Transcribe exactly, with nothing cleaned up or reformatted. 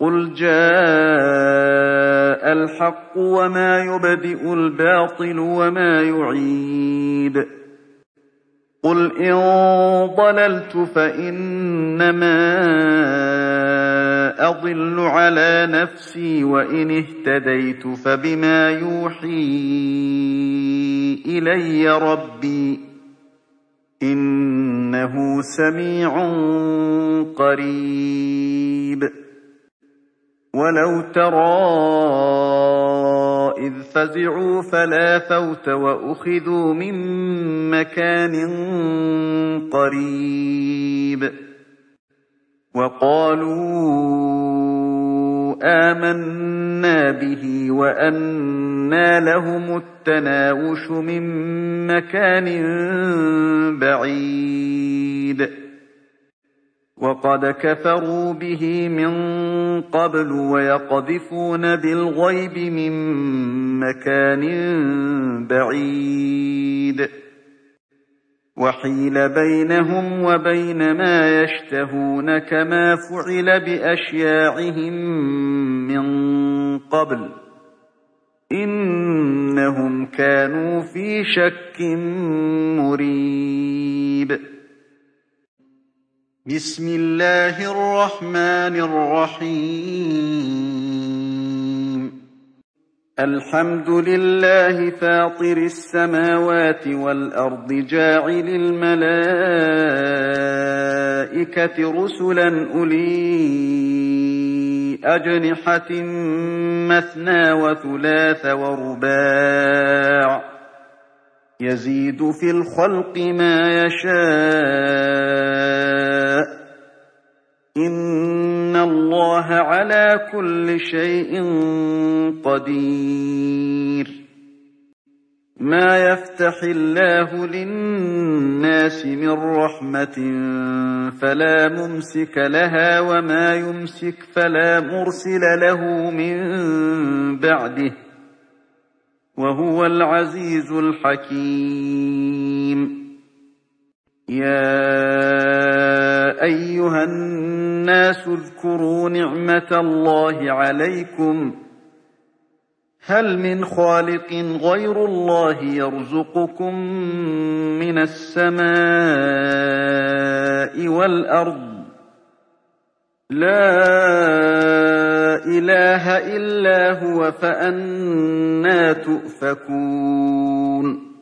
قُلْ جَاءَ الْحَقُّ وَمَا يُبْدِئُ الْبَاطِلُ وَمَا يُعِيدُ قُلْ إِن ضَلَلْتُ فَإِنَّمَا أَضِلُّ عَلَىٰ نَفْسِي وَإِنِ اهْتَدَيْتُ فَبِمَا يُوحِي إِلَيَّ رَبِّي ۚ إِنَّهُ سَمِيعٌ قَرِيبٌ وَلَوْ تَرَىٰ إِذْ فَزِعُوا فَلَا فَوْتَ وَأُخِذُوا مِن مَّكَانٍ قَرِيبٍ وَقَالُوا آمَنَّا بِهِ وَأَنَّىٰ لَهُمُ التَّنَاوُشُ مِن مَّكَانٍ بَعِيدٍ وَقَدْ كَفَرُوا بِهِ مِن قَبْلُ وَيَقْذِفُونَ بِالْغَيْبِ مِن مَّكَانٍ بَعِيدٍ وَحِيلَ بَيْنَهُمْ وَبَيْنَ مَا يَشْتَهُونَ كَمَا فُعِلَ بِأَشْيَاعِهِم مِّن قَبْلُ ۚ إِنَّهُمْ كَانُوا فِي شَكٍّ مُّرِيبٍ بسم الله الرحمن الرحيم الحمد لله فاطر السماوات والأرض جاعل الملائكة رسلا أولي أجنحة مثنى وثلاث ورباع يزيد في الخلق ما يشاء إن الله على كل شيء قدير ما يفتح الله للناس من رحمة فلا ممسك لها وما يمسك فلا مرسل له من بعده وهو العزيز الحكيم يا أيها الناس اذكروا نعمة الله عليكم هل من خالق غير الله يرزقكم من السماء والأرض لا إله إلا هو فأنى تؤفكون